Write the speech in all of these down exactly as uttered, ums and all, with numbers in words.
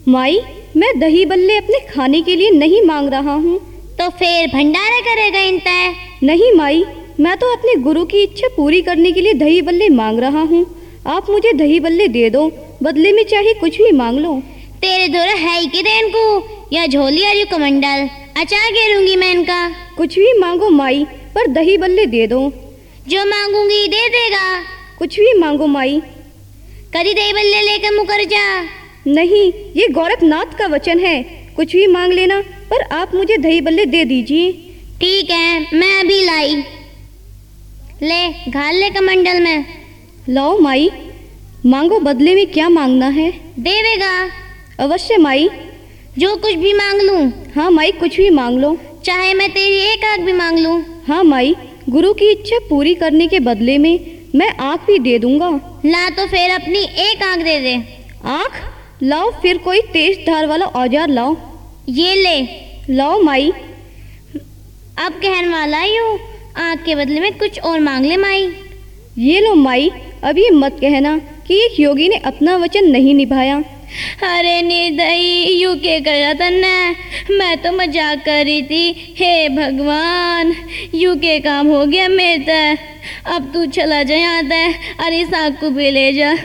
माई, मैं दही बल्ले अपने खाने के लिए नहीं मांग रहा हूँ। तो फिर भंडारा करेगा इंतः? नहीं माई, मैं तो अपने गुरु की इच्छा पूरी करने के लिए दही बल्ले मांग रहा हूँ। आप मुझे दही बल्ले दे दो, बदले में चाहे कुछ भी मांग लो। तेरे दोरा है ही कि देन को या झोली और कमंडल अचार घेरूंगी मैं इनका। कुछ भी मांगो माई, पर दही बल्ले दे दो। जो मांगूंगी दे देगा। कुछ भी मांगो माई। कभी दही बल्ले लेकर मुकर जा। नहीं, ये गोरखनाथ का वचन है, कुछ भी मांग लेना, पर आप मुझे दही बल्ले दे दीजिए। ठीक है, मैं अभी लाई। ले घाल ले कमंडल में। लाओ माई, मांगो, बदले में क्या मांगना है? देवेगा? अवश्य माई। जो कुछ भी मांग लूं? हाँ माई, कुछ भी मांग लो। चाहे मैं तेरी एक आंख भी मांग लूं? हाँ माई, गुरु की इच्छा पूरी करने के बदले में मैं आंख भी दे दूंगा। ला तो फिर अपनी एक आंख दे दे। आंख? लाओ फिर कोई तेज धार वाला औजार लाओ। ये ले। लाओ माई। अब कहने वाला ही हूँ, आंख के बदले में कुछ और मांग ले माई। ये लो माई, अब ये मत कहना कि एक योगी ने अपना वचन नहीं निभाया। अरे निर्दयी, यू के करा तन्ने, मैं तो मजाक कर रही थी। हे भगवान, यू के काम हो गया मेरे। अब तू चला जा यहाँ से, अरे साग को भी ले जा।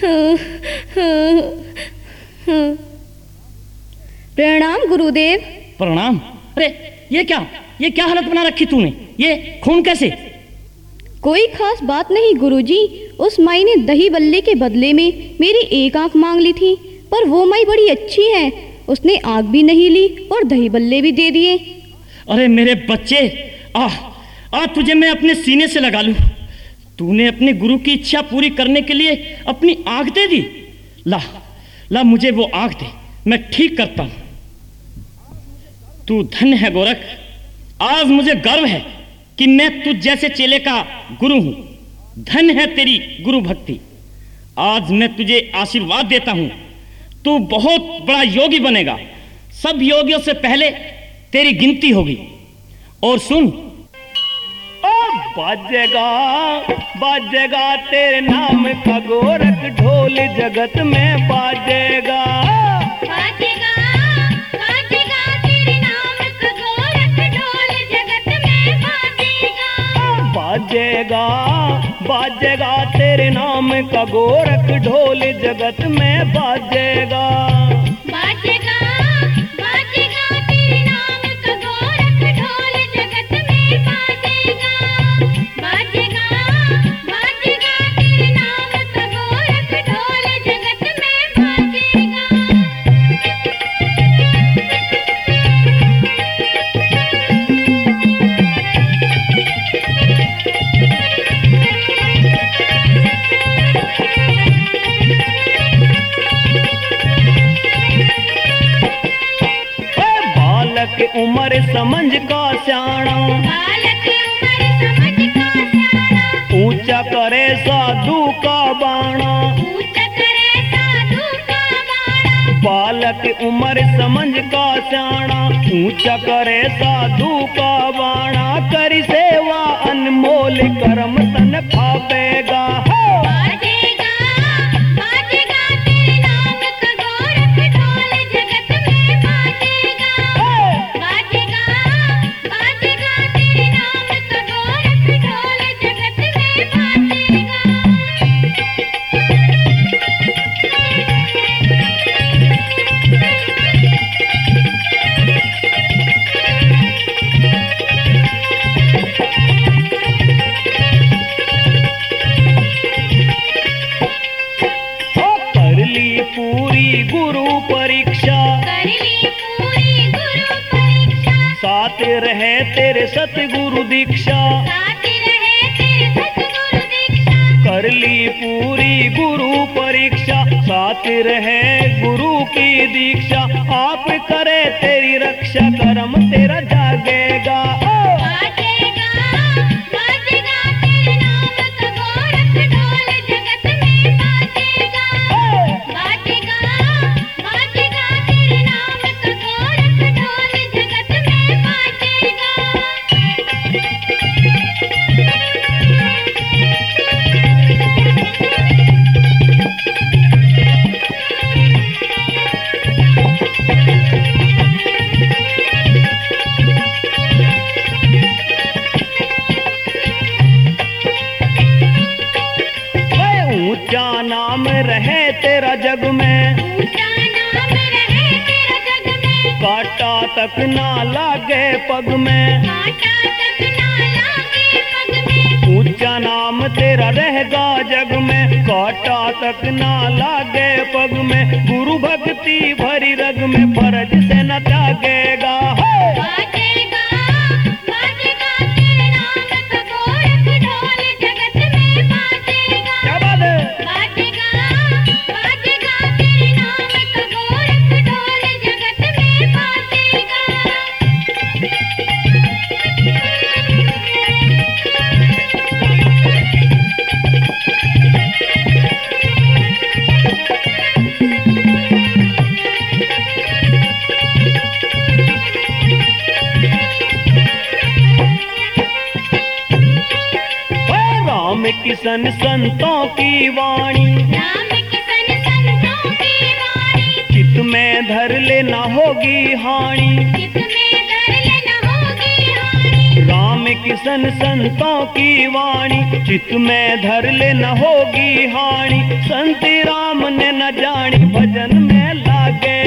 प्रणाम गुरुदेव। प्रणाम। अरे ये क्या ये क्या हालत बना रखी तूने? ये खून कैसे? कोई खास बात नहीं गुरुजी, उस माई ने दही बल्ले के बदले में मेरी एक आंख मांग ली थी, पर वो माई बड़ी अच्छी है, उसने आंख भी नहीं ली और दही बल्ले भी दे दिए। अरे मेरे बच्चे, आ आ तुझे मैं अपने सीने से लगा लूं। तूने अपने गुरु की इच्छा पूरी करने के लिए अपनी आंख दे दी। ला ला मुझे वो आंख दे, मैं ठीक करता हूं। तू धन्य है गोरख, आज मुझे गर्व है कि मैं तुझ जैसे चेले का गुरु हूं। धन्य है तेरी गुरु भक्ति। आज मैं तुझे आशीर्वाद देता हूं, तू बहुत बड़ा योगी बनेगा। सब योगियों से पहले तेरी गिनती होगी। और सुन, बाजेगा बाजेगा तेरे नाम का गोरख ढोल, जगत में बाजेगा। बाजेगा बाजेगा तेरे नाम का गोरख ढोल, जगत में बाजेगा। बाजेगा बाजेगा तेरे नाम का गोरख ढोल, जगत में बाजेगा। बाजेगा बाजेगा तेरे नाम का गोरख ढोल, जगत में बाजेगा। बाजेगा बाजेगा तेरे नाम का गोरख ढोल, जगत में बाजेगा। उम्र समझ का स्याणा, बालक उम्र समझ का स्याणा, ऊंचा करे साधु का बाणा। ऊंचा करे साधु का बाणा। बालक उम्र समझ का स्याणा, ऊंचा करे साधु का बाणा। करी सेवा अनमोल कर्म तन पावेगा। बाजेगा बाजेगा तेरे नाम का गोरख ढोल, जगत में बाजेगा। बाजेगा बाजेगा तेरे नाम का गोरख ढोल, जगत में बाजेगा। कर ली पूरी गुरु परीक्षा, कर ली पूरी गुरु परीक्षा, साथ रहे तेरे सतगुरु दीक्षा। साथ रहे तेरे सतगुरु दीक्षा। कर ली पूरी गुरु परीक्षा, साथ रहे गुरु की दीक्षा। आप करे तेरी रक्षा, कर्म तेरा जागेगा। बाजेगा बाजेगा तेरे नाम का गोरख ढोल, जगत में बाजेगा। बाजेगा बाजेगा तेरे नाम का गोरख ढोल, जगत में बाजेगा। तक ना लागे पग में, कांटा तक ना लागे पग में, ऊंचा नाम तेरा रहेगा जग में, कांटा तक ना लागे पग में, गुरु भक्ति भरी रग में, फर्ज से न त्यागेगा। बाजेगा बाजेगा तेरे नाम का गोरख ढोल जगत में बाजेगा। क्या बात है? बाजेगा बाजेगा तेरे नाम का गोरख ढोल जगत में बाजेगा। राम किशन संतों की वाणी, राम किशन संतों की वाणी, चित में धर लेना होगी हानि। चित में धर लेना होगी हानि। राम किशन संतों की वाणी, चित में धर लेना होगी हानि। संत राम ने न जानी भजन में लागे